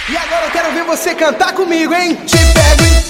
E agora eu quero ver você cantar comigo, hein? Te pego em